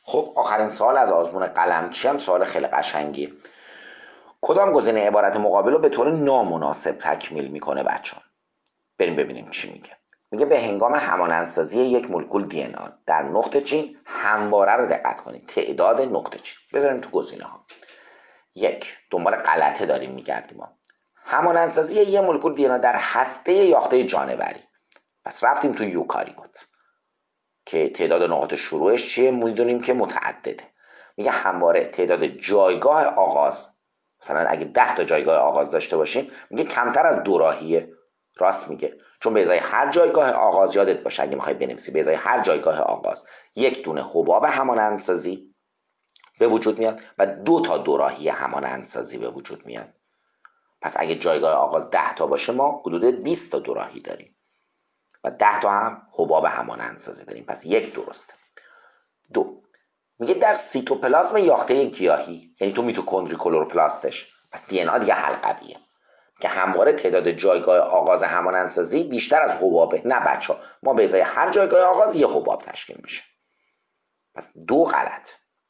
خب آخرین سوال از آزمون قلمچی هم سوال خیلی قشنگیه. کدام گزینه عبارت مقابل رو به طور نامناسب تکمیل میکنه بچه‌ها؟ بریم ببینیم چی میگه. میگه به هنگام همانندسازی یک مولکول دی ان ا در نقطه چین، همواره رو دقت کنید، تعداد نقطه چین بذاریم تو گزینه ها. یک، دنبال غلطه داریم میگردیم ما. همانندسازی یک مولکول دی ان ا در هسته یاخته جانوری. پس رفتیم تو یوکاریوت که تعداد نقاط شروعش چیه؟ میدونیم که متعدده. میگه همواره تعداد جایگاه آغاز، مثلا اگه 10 تا جایگاه آغاز داشته باشیم، میگه کمتر از 2 راهیه. راست میگه، چون به ازای هر جایگاه آغاز، یادت باشه اگه میخوای بنویسی، به ازای هر جایگاه آغاز یک دونه حباب همانندسازی به وجود میاد و 2 تا دوراهی همانندسازی به وجود میاد. پس اگه جایگاه آغاز 10 تا باشه، ما حدود 20 تا دوراهی داریم و 10 تا هم حباب همانندسازی داریم. پس یک درسته. دو، میگه در سیتوپلازم یاخته گیاهی، یعنی تو میتوکندری کلروپلاستش، پس دی ان ا دیگه حلقویه، که همواره تعداد جایگاه آغاز همانندسازی بیشتر از حبابه. نه بچه، ما به ازای هر جایگاه آغاز یه حباب تشکیل میشه. پس دو غلط.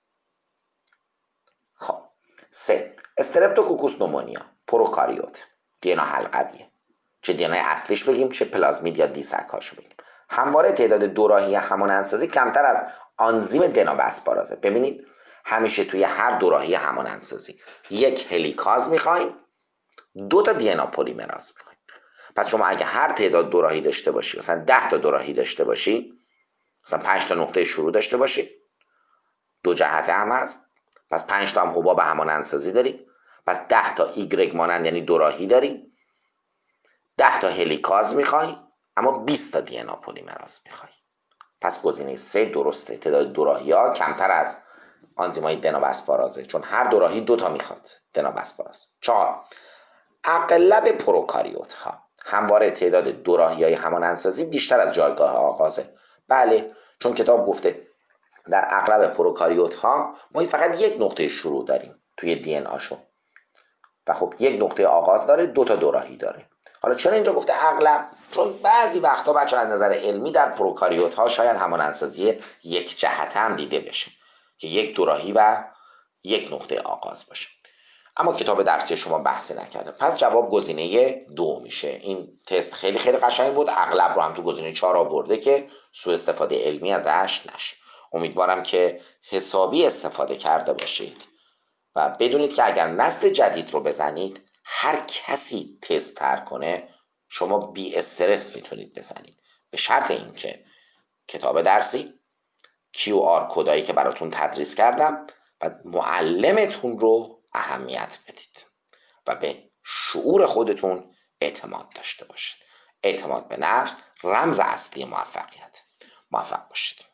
خب سه، استرپتوکوکوس نومونیا پروکاریوت، دی ان ا حلقویه، چه دی ان ای اصلیش بگیم چه پلازمید یا دیسکاشو بگیم. همواره تعداد دوراهی همانندسازی کمتر از آنزیم دنابسپارازه. ببینید همیشه توی هر دوراهی همانندسازی یک هلیکاز میخوایم، 2 تا دی ان ا پلیمراز میخوایم. پس شما اگه هر تعداد دوراهی داشته باشی، مثلا 10 تا دوراهی داشته باشی، مثلا 5 تا نقطه شروع داشته باشی، دو جهته هم هست، پس 5 تا هم حباب همانندسازی داری، پس 10 تا ایگرگ مانند یعنی دوراهی داری، 10 تا هلیکاز میخوای، اما 20 تا دی ان ا پلیمراز میخوای. پس گزینه 3 درسته. تعداد دوراهی ها کمتر از آنزیمای دنابسپارازه، چون هر دوراهی 2 تا میخواد دنابسپاراز. 4، اغلب پروکاریوت ها همواره تعداد دوراهی های همانندسازی بیشتر از جایگاه آغازه. بله، چون کتاب گفته در اغلب پروکاریوت ها ما فقط یک نقطه شروع داریم توی دی ان آشون و خب یک نقطه آغاز داره، 2 تا دوراهی داره. حالا چرا اینجا گفته اغلب؟ چون بعضی وقتا بچه از نظر علمی در پروکاریوت ها شاید همانندسازی یک جهته هم دیده بشه که یک دوراهی و یک نقطه آغاز باشه، اما کتاب درسی شما بحثی نکرده. پس جواب گزینه 2 میشه. این تست خیلی خیلی قشنگ بود. اغلب رو هم تو گزینه 4 آورده که سوء استفاده علمی ازش نشه. امیدوارم که حسابی استفاده کرده باشید و بدونید که اگر نسل جدید رو بزنید، هر کسی تست تر کنه، شما بی استرس میتونید بزنید، به شرط اینکه کتاب درسی، QR کدایی که براتون تدریس کردم و معلمتون رو اهمیت بدید و به شعور خودتون اعتماد داشته باشید. اعتماد به نفس رمز اصلی موفقیت. موفق باشید.